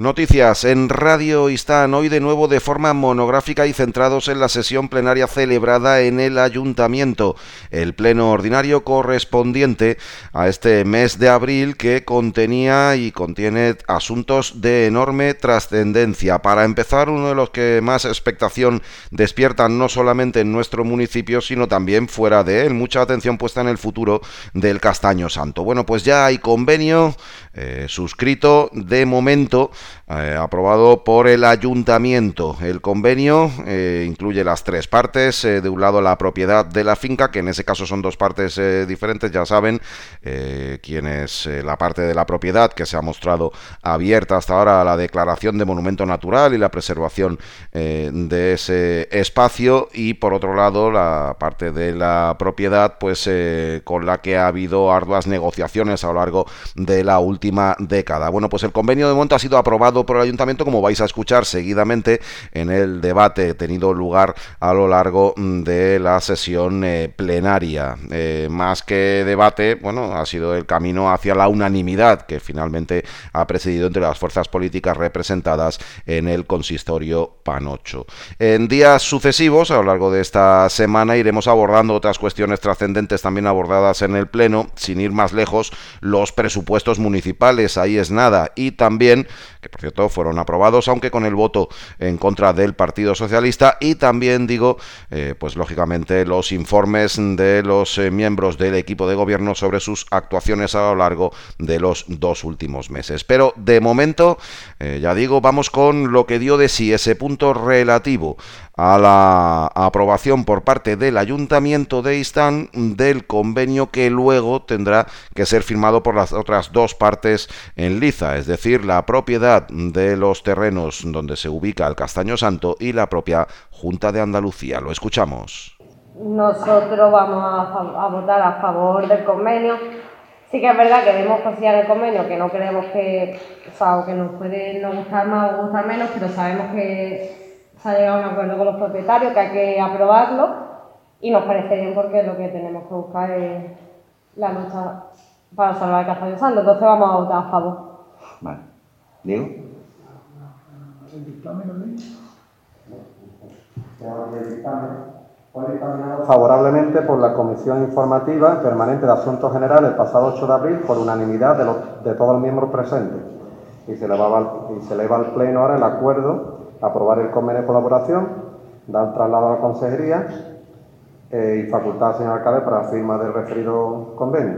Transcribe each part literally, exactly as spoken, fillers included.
Noticias en Radio Istán, hoy de nuevo de forma monográfica y centrados en la sesión plenaria celebrada en el Ayuntamiento, el pleno ordinario correspondiente a este mes de abril que contenía y contiene asuntos de enorme trascendencia. Para empezar, uno de los que más expectación despiertan no solamente en nuestro municipio, sino también fuera de él. Mucha atención puesta en el futuro del Castaño Santo. Bueno, pues ya hay convenio eh, suscrito de momento, Eh, aprobado por el Ayuntamiento. El convenio eh, incluye las tres partes. Eh, de un lado, la propiedad de la finca, que en ese caso son dos partes eh, diferentes, ya saben, eh, quienes eh, la parte de la propiedad que se ha mostrado abierta hasta ahora a la declaración de monumento natural y la preservación eh, de ese espacio, y por otro lado la parte de la propiedad pues eh, con la que ha habido arduas negociaciones a lo largo de la última década. Bueno, pues el convenio de momento ha sido aprobado por el Ayuntamiento, como vais a escuchar seguidamente en el debate tenido lugar a lo largo de la sesión eh, plenaria. Eh, más que debate, bueno, ha sido el camino hacia la unanimidad que finalmente ha presidido entre las fuerzas políticas representadas en el consistorio Panocho. En días sucesivos, a lo largo de esta semana, iremos abordando otras cuestiones trascendentes también abordadas en el Pleno, sin ir más lejos, los presupuestos municipales, ahí es nada, y también, que por cierto fueron aprobados, aunque con el voto en contra del Partido Socialista, y también digo, eh, pues lógicamente los informes de los eh, miembros del equipo de gobierno sobre sus actuaciones a lo largo de los dos últimos meses. Pero de momento, eh, ya digo, vamos con lo que dio de sí ese punto relativo a la aprobación por parte del Ayuntamiento de Istán del convenio que luego tendrá que ser firmado por las otras dos partes en liza, es decir, la propiedad de los terrenos donde se ubica el Castaño Santo y la propia Junta de Andalucía. Lo escuchamos. Nosotros vamos a, a votar a favor del convenio. Sí que es verdad que vemos cosillas del convenio que no creemos que, o sea, que nos puede no gustar más o gustar menos, pero sabemos que se ha llegado a un acuerdo con los propietarios, que hay que aprobarlo, y nos parece bien porque lo que tenemos que buscar es la lucha para salvar el Castaño Santo. Entonces vamos a votar a favor. Vale. ¿Diego? El dictamen, favorablemente por la Comisión Informativa Permanente de Asuntos Generales el pasado ocho de abril por unanimidad de, los, de todos los miembros presentes, y se eleva al, y se eleva al Pleno ahora el acuerdo, aprobar el convenio de colaboración, dar traslado a la Consejería eh, y facultar al señor alcalde para la firma del referido convenio.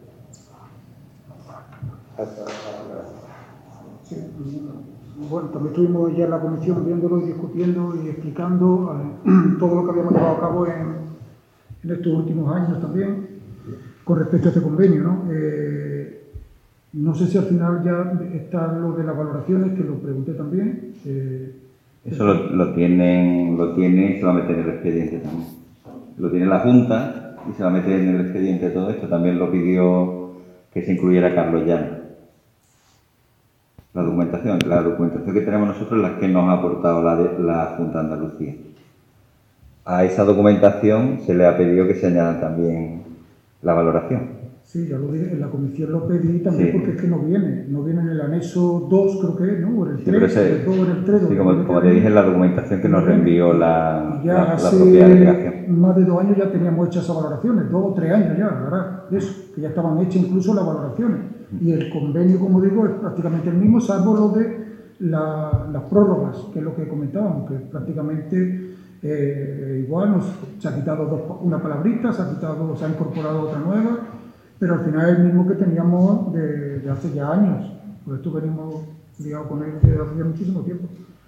Sí, bueno, también estuvimos ya en la comisión viéndolo y discutiendo y explicando eh, todo lo que habíamos llevado a cabo en, en estos últimos años también con respecto a este convenio, ¿no? Eh, no sé si al final ya está lo de las valoraciones, que lo pregunté también. Eh, Eso lo, lo tienen, lo tiene y se va a meter en el expediente también. Lo tiene la Junta y se va a meter en el expediente todo esto. También lo pidió que se incluyera Carlos Llano. La documentación, la documentación que tenemos nosotros es la que nos ha aportado la, de, la Junta de Andalucía. A esa documentación se le ha pedido que se añada también la valoración. Sí, ya lo dije, en la comisión lo pedí también, sí, porque es que no viene, no viene en el anexo dos, creo que es, ¿no? O en el tres, sí, el dos, en el tres. Sí, como, como te dije, en la documentación que nos reenvió la, ya la, hace la propia delegación. Más de dos años ya teníamos hechas esas valoraciones, dos o tres años ya, ¿verdad? Eso, que ya estaban hechas incluso las valoraciones. Y el convenio, como digo, es prácticamente el mismo, salvo lo de la, las prórrogas, que es lo que comentábamos, que prácticamente eh, igual nos, se ha quitado dos, una palabrita, se ha quitado, se ha incorporado otra nueva, pero al final es el mismo que teníamos de, de hace ya años. Por esto venimos ligados con él desde hace ya muchísimo tiempo.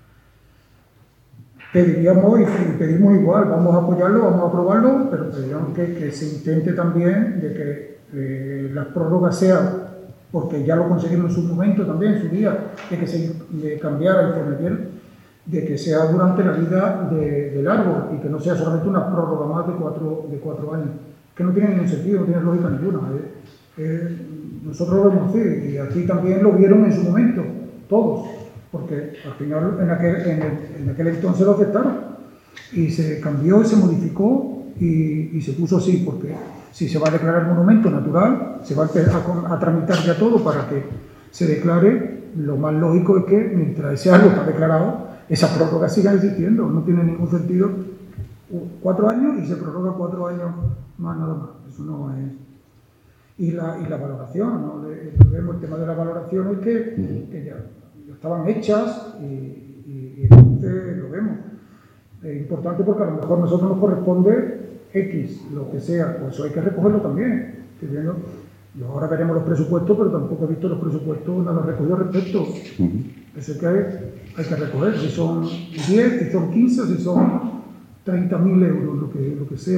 Pediríamos y pedimos igual, vamos a apoyarlo, vamos a aprobarlo, pero pediríamos que, que se intente también de que eh, las prórrogas sean, porque ya lo conseguimos en su momento también, en su día, de que se de cambiara el Fornetiel, de que sea durante la vida de, del árbol y que no sea solamente una prórroga más de cuatro, de cuatro años, que no tiene ningún sentido, no tiene lógica ninguna. ¿eh? Eh, nosotros lo vemos así, y aquí también lo vieron en su momento, todos, porque al final en aquel, en el, en aquel entonces lo aceptaron, y se cambió y se modificó y, y se puso así, porque si se va a declarar monumento natural, se va a, a, a tramitar ya todo para que se declare lo más lógico es que mientras ese algo está declarado, esas prórrogas sigan existiendo. No tiene ningún sentido cuatro años y se prorroga cuatro años más nada más. Eso no es. Y la, y la valoración, ¿no? El, el tema de la valoración es que, que ya, ya estaban hechas y, y, y entonces lo vemos. Es importante porque a lo mejor a nosotros nos corresponde X, lo que sea, pues eso hay que recogerlo también. ¿Entiendes? Yo ahora veremos los presupuestos, pero tampoco he visto los presupuestos nada recogido al respecto. Uh-huh. Eso que hay, hay que recoger, si son diez, si son quince, o si son treinta mil euros, lo que, lo que sea.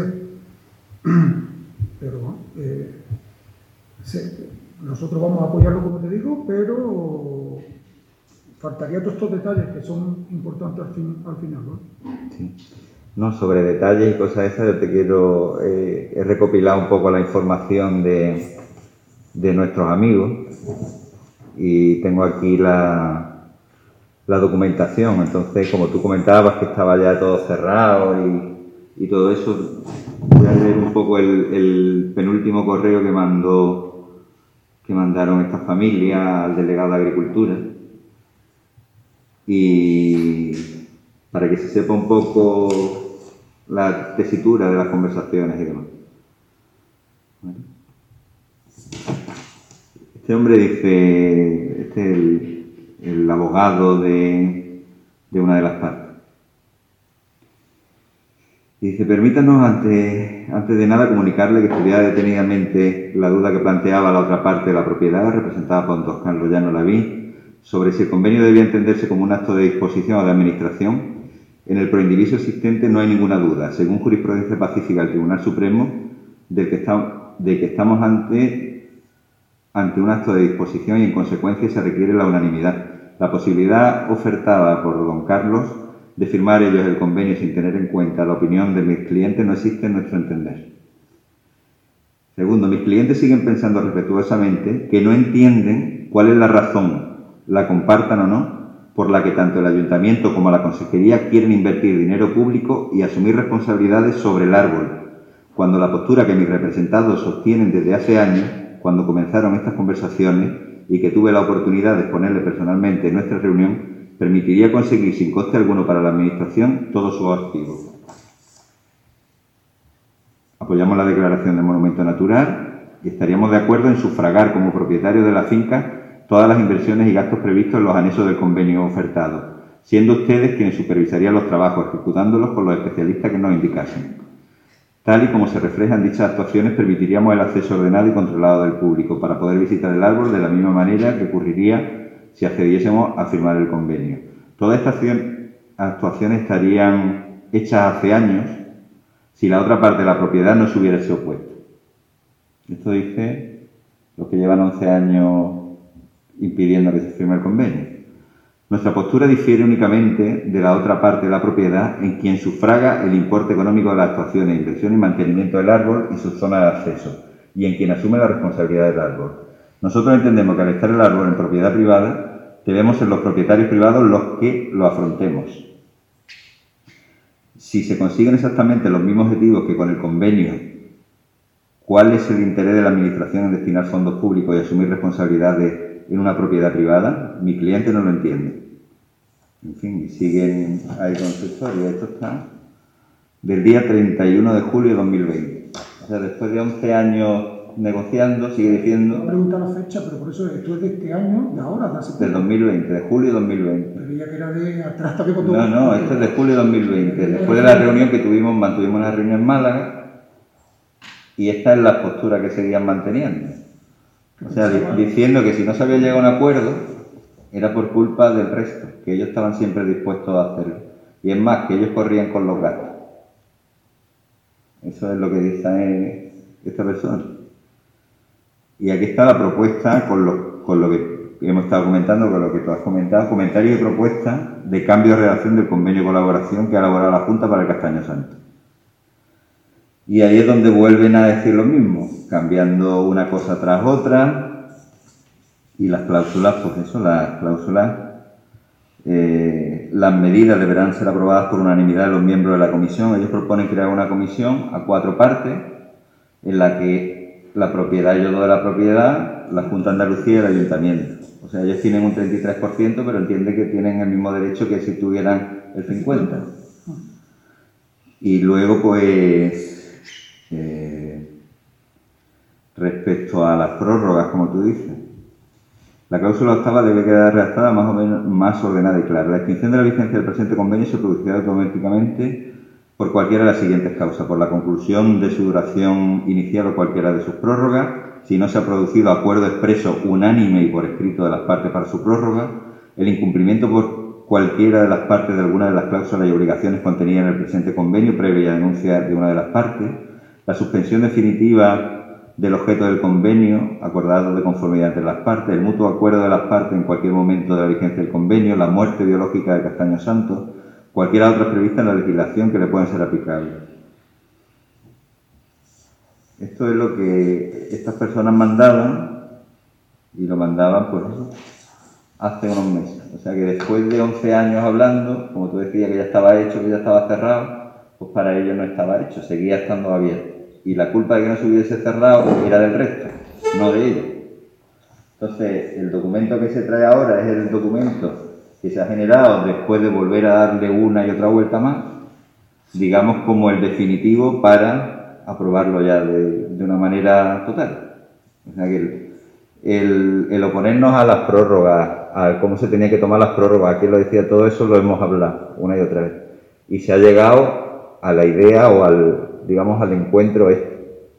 Pero eh, se, nosotros vamos a apoyarlo, como te digo, pero faltaría todos estos detalles que son importantes al, fin, al final, ¿no? Sí. No, sobre detalles y cosas esas, yo te quiero eh, he recopilado un poco la información de, de nuestros amigos y tengo aquí la, la documentación. Entonces, como tú comentabas que estaba ya todo cerrado y, y todo eso, voy a leer un poco el, el penúltimo correo que mandó que mandaron estas familias al delegado de Agricultura, y para que se sepa un poco la tesitura de las conversaciones y demás. ¿Vale? Este hombre dice, este es el, el abogado de, de una de las partes. Y dice, permítanos antes, antes de nada comunicarle que estudiara detenidamente la duda que planteaba la otra parte de la propiedad, representada por don Carlos Llano Lavín, sobre si el convenio debía entenderse como un acto de disposición o de administración. En el proindiviso existente no hay ninguna duda, según jurisprudencia pacífica del Tribunal Supremo, de que, está, de que estamos ante, ante un acto de disposición y en consecuencia se requiere la unanimidad. La posibilidad ofertada por don Carlos de firmar ellos el convenio sin tener en cuenta la opinión de mis clientes no existe en nuestro entender. Segundo, mis clientes siguen pensando respetuosamente que no entienden cuál es la razón, la compartan o no, por la que tanto el Ayuntamiento como la Consejería quieren invertir dinero público y asumir responsabilidades sobre el árbol, cuando la postura que mis representados sostienen desde hace años, cuando comenzaron estas conversaciones y que tuve la oportunidad de exponerle personalmente en nuestra reunión, permitiría conseguir sin coste alguno para la Administración todos sus activos. Apoyamos la declaración de monumento natural y estaríamos de acuerdo en sufragar como propietarios de la finca todas las inversiones y gastos previstos en los anexos del convenio ofertado, siendo ustedes quienes supervisarían los trabajos, ejecutándolos con los especialistas que nos indicasen. Tal y como se reflejan dichas actuaciones, permitiríamos el acceso ordenado y controlado del público para poder visitar el árbol de la misma manera que ocurriría si accediésemos a firmar el convenio. Todas estas actuaciones estarían hechas hace años si la otra parte de la propiedad no se hubiese opuesto. Esto dice los que llevan once años impidiendo que se firme el convenio. Nuestra postura difiere únicamente de la otra parte de la propiedad en quien sufraga el importe económico de las actuaciones, inversión y mantenimiento del árbol y su zona de acceso, y en quien asume la responsabilidad del árbol. Nosotros entendemos que al estar el árbol en propiedad privada, debemos ser los propietarios privados los que lo afrontemos. Si se consiguen exactamente los mismos objetivos que con el convenio, ¿cuál es el interés de la Administración en destinar fondos públicos y asumir responsabilidades en una propiedad privada? Mi cliente no lo entiende. En fin, y siguen ahí con su historia. Esto está del día treinta y uno de julio de dos mil veinte. O sea, después de once años negociando, sigue diciendo... No pregunta la fecha, pero por eso esto es de este año, de ahora, de hace... Del dos mil veinte, de julio de dos mil veinte. Pero ya que era de atrás también con todo... No, no, esto es de julio de dos mil veinte. Después de la reunión que tuvimos, mantuvimos una reunión en Málaga, y esta es la postura que seguían manteniendo. O sea, diciendo que si no se había llegado a un acuerdo, era por culpa del resto, que ellos estaban siempre dispuestos a hacerlo. Y es más, que ellos corrían con los gastos. Eso es lo que dice esta persona. Y aquí está la propuesta con lo, con lo que hemos estado comentando, con lo que tú has comentado, comentarios y propuestas de cambio de redacción del convenio de colaboración que ha elaborado la Junta para el Castaño Santo. Y ahí es donde vuelven a decir lo mismo, cambiando una cosa tras otra, y las cláusulas, pues eso, las cláusulas, eh, las medidas deberán ser aprobadas por unanimidad de los miembros de la comisión. Ellos proponen crear una comisión a cuatro partes, en la que la propiedad y yo de la propiedad la, la Junta de Andalucía y el Ayuntamiento. O sea, ellos tienen un treinta y tres por ciento, pero entienden que tienen el mismo derecho que si tuvieran el cincuenta por ciento. Y luego, pues, eh, respecto a las prórrogas, como tú dices, la cláusula octava debe quedar redactada más o menos más ordenada y clara. La extinción de la vigencia del presente convenio se producirá automáticamente por cualquiera de las siguientes causas: por la conclusión de su duración inicial o cualquiera de sus prórrogas, si no se ha producido acuerdo expreso unánime y por escrito de las partes para su prórroga, el incumplimiento por cualquiera de las partes de alguna de las cláusulas y obligaciones contenidas en el presente convenio previa denuncia de una de las partes, la suspensión definitiva del objeto del convenio acordado de conformidad entre las partes, el mutuo acuerdo de las partes en cualquier momento de la vigencia del convenio, la muerte biológica de Castaño Santos, cualquiera otra prevista en la legislación que le puedan ser aplicables. Esto es lo que estas personas mandaban, y lo mandaban pues hace unos meses. O sea que después de once años hablando, como tú decías que ya estaba hecho, que ya estaba cerrado, pues para ellos no estaba hecho, seguía estando abierto. Y la culpa de que no se hubiese cerrado era del resto, no de ellos. Entonces, el documento que se trae ahora es el documento que se ha generado después de volver a darle una y otra vuelta más, digamos como el definitivo para aprobarlo ya de, de una manera total. O sea que el, el, el oponernos a las prórrogas, a cómo se tenía que tomar las prórrogas, aquí lo decía, todo eso lo hemos hablado una y otra vez. Y se ha llegado a la idea o al, digamos, al encuentro este,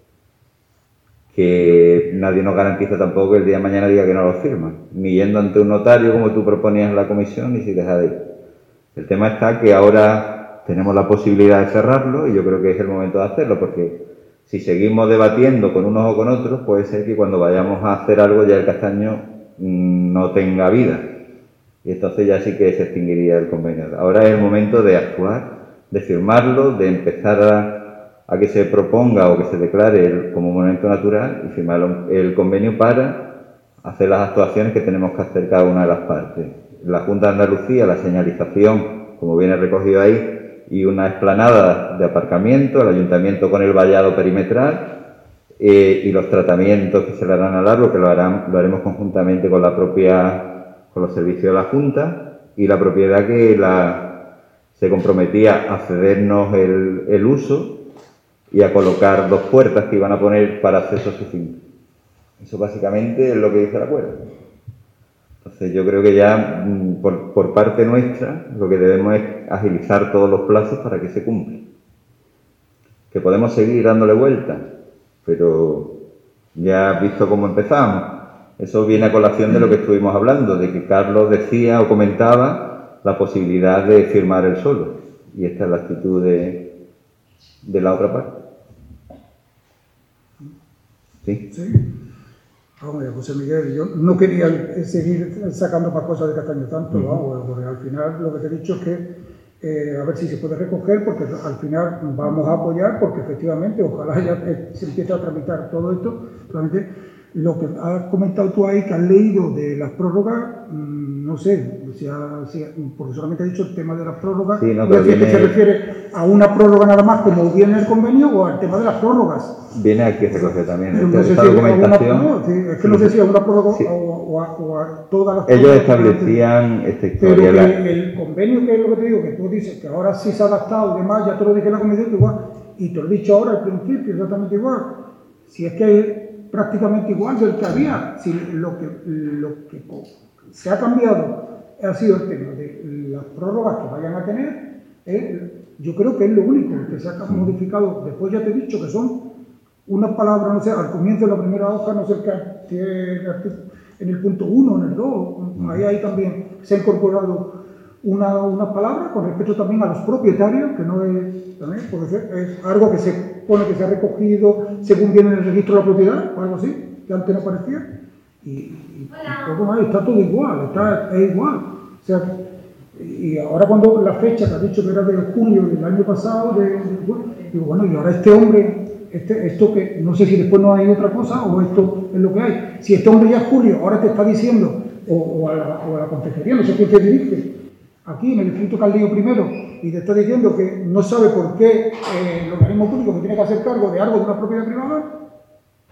que nadie nos garantiza tampoco que el día de mañana diga que no lo firma, ni yendo ante un notario como tú proponías en la comisión, ni si deja de ir. El tema está que ahora tenemos la posibilidad de cerrarlo y yo creo que es el momento de hacerlo, porque si seguimos debatiendo con unos o con otros, puede ser que cuando vayamos a hacer algo ya el castaño mmm, no tenga vida, y entonces ya sí que se extinguiría el convenio. Ahora es el momento de actuar, de firmarlo, de empezar a a que se proponga o que se declare el, como monumento natural y firmar el convenio para hacer las actuaciones que tenemos que hacer cada una de las partes. La Junta de Andalucía, la señalización, como viene recogido ahí, y una explanada de aparcamiento, el Ayuntamiento con el vallado perimetral eh, y los tratamientos que se le harán al árbol, que lo, harán, lo haremos conjuntamente con la propia, con los servicios de la Junta y la propiedad que la, se comprometía a cedernos el, el uso y a colocar dos puertas que iban a poner para acceso a su finca. Eso básicamente es lo que dice el acuerdo. Entonces yo creo que ya por, por parte nuestra lo que debemos es agilizar todos los plazos para que se cumplan. Que podemos seguir dándole vueltas, pero ya has visto cómo empezamos. Eso viene a colación de lo que estuvimos hablando, de que Carlos decía o comentaba la posibilidad de firmar él solo. Y esta es la actitud de, de la otra parte. ¿Sí? Sí. Hombre, José Miguel, yo no quería seguir sacando más cosas de Castaño Santos, uh-huh. Vamos, porque al final lo que te he dicho es que eh, a ver si se puede recoger, porque al final vamos a apoyar, porque efectivamente ojalá ya se empiece a tramitar todo esto. Realmente lo que has comentado tú ahí, que has leído de las prórrogas, mmm, no sé, si ha, si, porque solamente has dicho el tema de las prórrogas, sí, no, no sé si viene... se refiere a una prórroga nada más como viene el convenio o al tema de las prórrogas. Viene aquí recoge también esta, no esta si documentación. Una, no, sí, es que sí, no sé si es una prórroga sí. o, o, a, o a todas las Ellos establecían esta historia. Pero la... el, el convenio, que es lo que te digo, que tú dices que ahora sí se ha adaptado y demás, ya te lo dije en la comisión, igual, y te lo he dicho ahora al principio, exactamente igual. Si es que es prácticamente igual del que había, si lo que, lo que se ha cambiado ha sido el tema de las prórrogas que vayan a tener, eh, yo creo que es lo único que se ha modificado. Después ya te he dicho que son unas palabras, no sé, al comienzo de la primera hoja, no sé qué, en el punto uno, en el dos, ahí, ahí también se ha incorporado una, una palabra con respecto también a los propietarios, que no es, también puede ser, es algo que se pone que se ha recogido según viene en el registro de la propiedad, o algo así, que antes no aparecía, y, y, y todo ahí, está todo igual, está, es igual. O sea, y ahora cuando la fecha que has dicho que era de julio del año pasado, de, de, digo, bueno, y ahora este hombre, este, esto que no sé si después no hay otra cosa o esto es lo que hay. Si este hombre ya es julio, ahora te está diciendo, o, o, a, la, o a la consejería, no sé quién te dirige, aquí en el escrito que has leído primero, y te está diciendo que no sabe por qué eh, el organismo público que tiene que hacer cargo de algo de una propiedad privada, si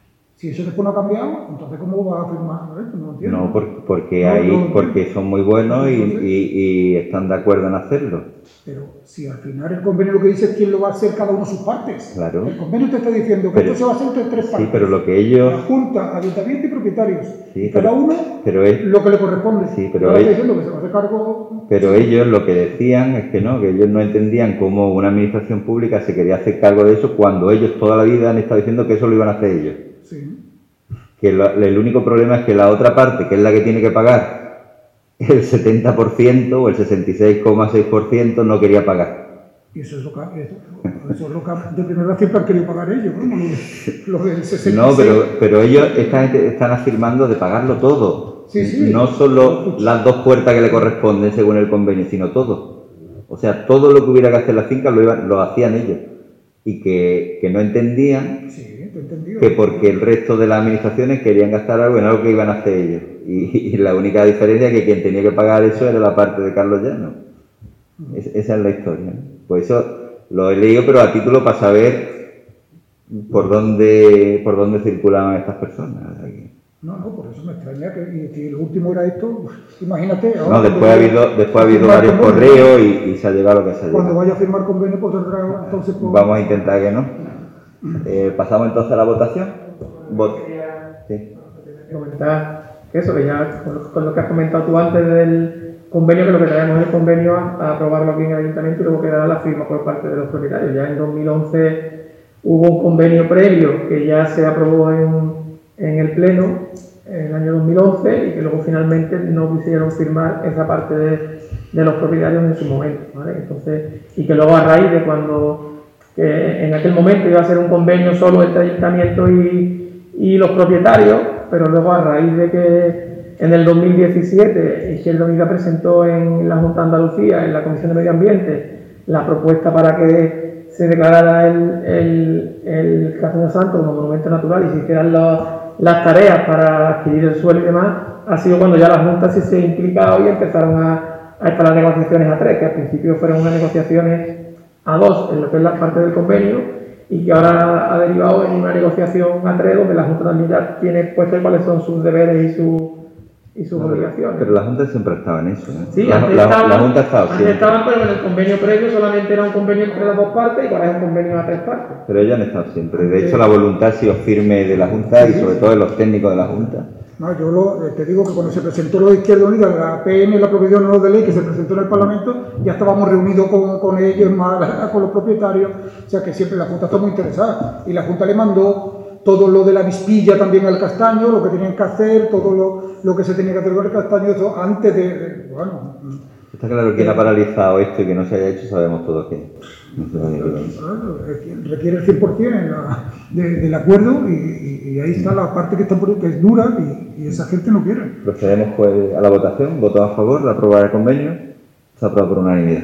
Si eso después no ha cambiado, entonces ¿cómo va a firmar esto? No entiendo. No, porque, porque, no, hay, no, no, porque son muy buenos y, y, y están de acuerdo en hacerlo. Pero si al final el convenio lo que dice es quién lo va a hacer cada uno de sus partes. Claro. El convenio te está diciendo que pero, esto se va a hacer entre tres partes. Sí, pero lo que ellos... La Junta, Ayuntamiento y propietarios. Sí, cada pero, uno pero es, lo que le corresponde. Sí, pero ellos, está diciendo que se va a hacer cargo... Pero ellos lo que decían es que no, que ellos no entendían cómo una administración pública se quería hacer cargo de eso cuando ellos toda la vida han estado diciendo que eso lo iban a hacer ellos. Sí. Que lo, el único problema es que la otra parte, que es la que tiene que pagar el setenta por ciento o el sesenta y seis coma seis por ciento, no quería pagar. Y eso es lo que, eso, eso es lo que de primera siempre han querido pagar ellos, ¿no? Lo, lo del sesenta y seis. No, pero, pero ellos están, están afirmando de pagarlo todo. Sí, sí. No solo las dos puertas que le corresponden según el convenio, sino todo. O sea, todo lo que hubiera que hacer las fincas lo, iban, lo hacían ellos. Y que, que no entendían sí, te he entendido. Que porque el resto de las administraciones querían gastar algo en algo que iban a hacer ellos. Y, y la única diferencia es que quien tenía que pagar eso era la parte de Carlos Llano. Es, esa es la historia, ¿no? Pues eso lo he leído, pero a título para saber por dónde por dónde circulaban estas personas. No, no, por eso me extraña que, que el último era esto. Imagínate. Ahora no, después ha habido, después ha habido varios convenio, correos y, y se ha llegado a lo que se ha llegado. Cuando vaya a firmar convenio, pues entonces... Pues... Vamos a intentar que no. Eh, Pasamos entonces a la votación. Vot sí. Comentar eso, que ya con, con lo que has comentado tú antes del convenio, que lo que traemos es el convenio a, a aprobarlo aquí en el ayuntamiento y luego quedará la firma por parte de los propietarios. Ya en dos mil once hubo un convenio previo que ya se aprobó en, en el pleno en el año dos mil once y que luego finalmente no quisieron firmar esa parte de, de los propietarios en su momento, ¿vale? Entonces, y que luego a raíz de cuando que en aquel momento iba a ser un convenio solo entre ayuntamiento y, y los propietarios, pero luego a raíz de que en el dos mil diecisiete Izquierda Unida presentó en la Junta de Andalucía, en la Comisión de Medio Ambiente, la propuesta para que se declarara el, el, el Castaño Santo como monumento natural y se hicieran los, las tareas para adquirir el suelo y demás, ha sido cuando ya la Junta sí se ha implicado y empezaron a, a estar las negociaciones a tres, que al principio fueron unas negociaciones a dos en lo que es la parte del convenio y que ahora ha derivado en una negociación a tres donde la Junta también ya tiene puesto cuáles son sus deberes y, su, y sus no, obligaciones. Pero la Junta siempre estaba en eso, ¿eh? Sí, la, antes la, estaban, la Junta estaba antes siempre. estaban, pero en el convenio previo solamente era un convenio entre las dos partes y ahora es un convenio a tres partes. Pero ellos han estado siempre. De hecho, la voluntad ha sido firme de la Junta y sobre todo de los técnicos de la Junta. No, yo lo, te digo que cuando se presentó lo de Izquierda Unida, la P N, la proposición no de ley que se presentó en el Parlamento, ya estábamos reunidos con, con ellos, más con los propietarios, o sea que siempre la Junta está muy interesada. Y la Junta le mandó todo lo de la Vispilla también al Castaño, lo que tenían que hacer, todo lo, lo que se tenía que hacer con el Castaño, eso antes de, de bueno... Está claro quién ha paralizado esto y que no se haya hecho, sabemos todos quién. No requiere el cien por ciento de, del acuerdo y, y, y ahí está la parte que, está por, que es dura y, y esa gente no quiere. Procedemos pues a la votación. Voto a favor de aprobar el convenio. Está aprobado por unanimidad.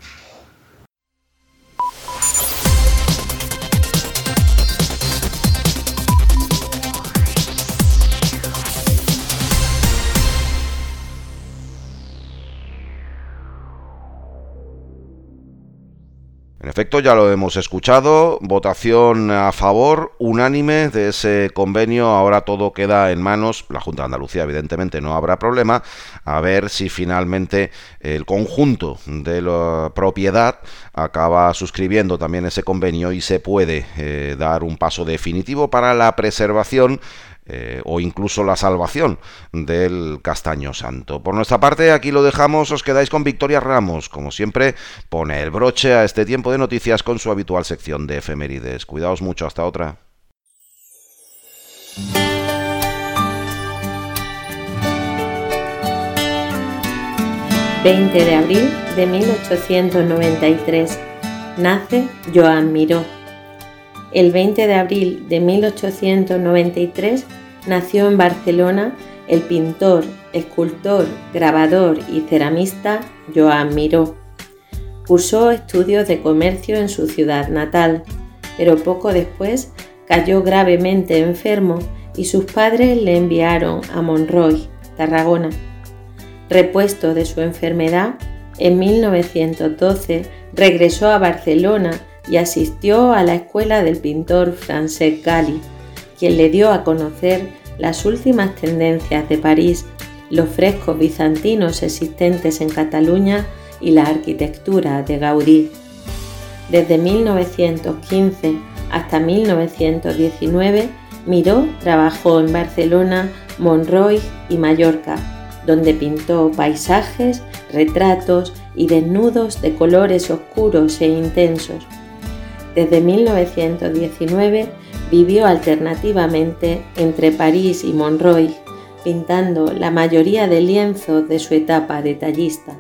En efecto, ya lo hemos escuchado, votación a favor, unánime de ese convenio, ahora todo queda en manos, la Junta de Andalucía evidentemente no habrá problema, a ver si finalmente el conjunto de la propiedad acaba suscribiendo también ese convenio y se puede eh, dar un paso definitivo para la preservación Eh, o incluso la salvación del Castaño Santo. Por nuestra parte, aquí lo dejamos, os quedáis con Victoria Ramos, como siempre, pone el broche a este tiempo de noticias con su habitual sección de efemérides. Cuidaos mucho, hasta otra. veinte de abril de mil ochocientos noventa y tres, nace Joan Miró. El veinte de abril de mil ochocientos noventa y tres nació en Barcelona el pintor, escultor, grabador y ceramista Joan Miró. Cursó estudios de comercio en su ciudad natal, pero poco después cayó gravemente enfermo y sus padres le enviaron a Monroy, Tarragona. Repuesto de su enfermedad, en mil novecientos doce regresó a Barcelona y asistió a la escuela del pintor Francesc Gali, quien le dio a conocer las últimas tendencias de París, los frescos bizantinos existentes en Cataluña y la arquitectura de Gaudí. Desde mil novecientos quince hasta mil novecientos diecinueve, Miró trabajó en Barcelona, Montreuil y Mallorca, donde pintó paisajes, retratos y desnudos de colores oscuros e intensos. Desde mil novecientos diecinueve vivió alternativamente entre París y Montreuil, pintando la mayoría de lienzos de su etapa detallista.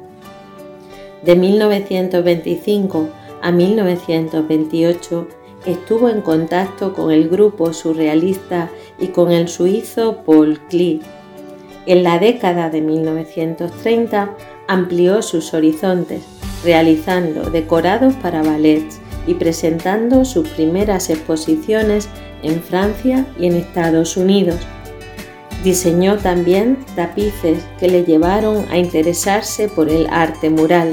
De mil novecientos veinticinco a mil novecientos veintiocho estuvo en contacto con el grupo surrealista y con el suizo Paul Klee. En la década de mil novecientos treinta amplió sus horizontes, realizando decorados para ballets y presentando sus primeras exposiciones en Francia y en Estados Unidos. Diseñó también tapices que le llevaron a interesarse por el arte mural.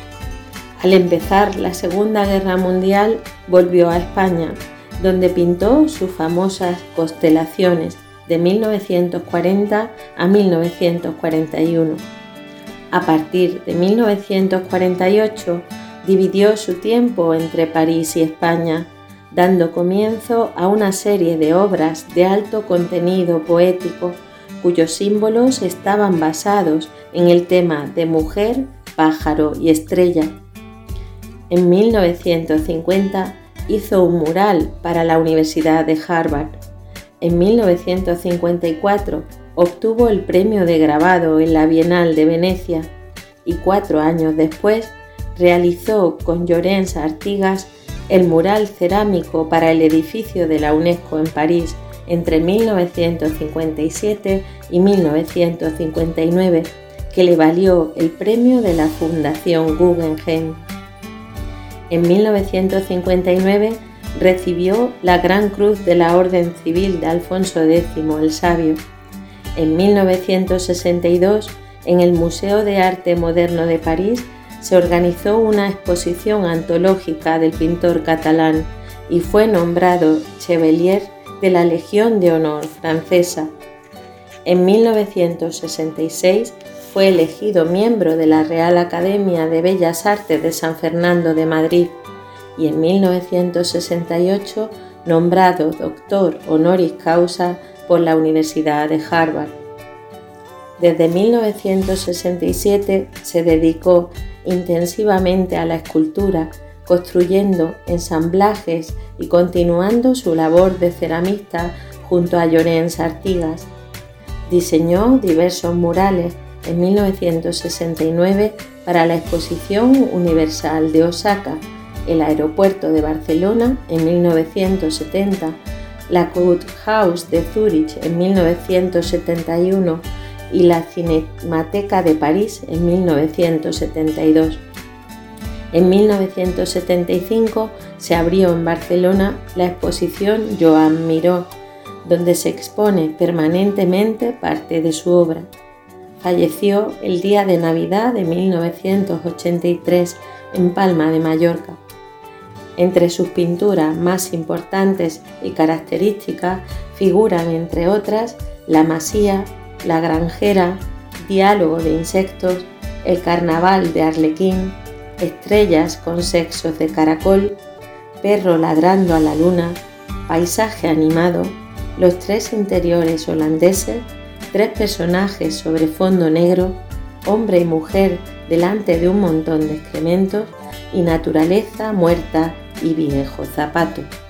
Al empezar la Segunda Guerra Mundial, volvió a España, donde pintó sus famosas constelaciones de mil novecientos cuarenta a mil novecientos cuarenta y uno. A partir de mil novecientos cuarenta y ocho, dividió su tiempo entre París y España, dando comienzo a una serie de obras de alto contenido poético, cuyos símbolos estaban basados en el tema de mujer, pájaro y estrella. En mil novecientos cincuenta hizo un mural para la Universidad de Harvard. En mil novecientos cincuenta y cuatro obtuvo el premio de grabado en la Bienal de Venecia y cuatro años después realizó con Llorens Artigas el mural cerámico para el edificio de la UNESCO en París entre mil novecientos cincuenta y siete y mil novecientos cincuenta y nueve, que le valió el premio de la Fundación Guggenheim. En mil novecientos cincuenta y nueve recibió la Gran Cruz de la Orden Civil de Alfonso décimo el Sabio. En mil novecientos sesenta y dos, en el Museo de Arte Moderno de París, se organizó una exposición antológica del pintor catalán y fue nombrado Chevalier de la Legión de Honor francesa. En mil novecientos sesenta y seis fue elegido miembro de la Real Academia de Bellas Artes de San Fernando de Madrid y en mil novecientos sesenta y ocho nombrado doctor honoris causa por la Universidad de Harvard. Desde mil novecientos sesenta y siete se dedicó intensivamente a la escultura, construyendo ensamblajes y continuando su labor de ceramista junto a Llorens Artigas. Diseñó diversos murales en mil novecientos sesenta y nueve para la Exposición Universal de Osaka, el Aeropuerto de Barcelona en mil novecientos setenta, la Kunsthaus de Zúrich en mil novecientos setenta y uno y la Cinemateca de París en mil novecientos setenta y dos. En mil novecientos setenta y cinco se abrió en Barcelona la exposición Joan Miró, donde se expone permanentemente parte de su obra. Falleció el día de Navidad de mil novecientos ochenta y tres en Palma de Mallorca. Entre sus pinturas más importantes y características figuran, entre otras, La Masía, La Granjera, Diálogo de insectos, El Carnaval de Arlequín, Estrellas con sexos de caracol, Perro ladrando a la luna, Paisaje animado, Los tres interiores holandeses, Tres personajes sobre fondo negro, Hombre y mujer delante de un montón de excrementos y Naturaleza muerta y viejo zapato.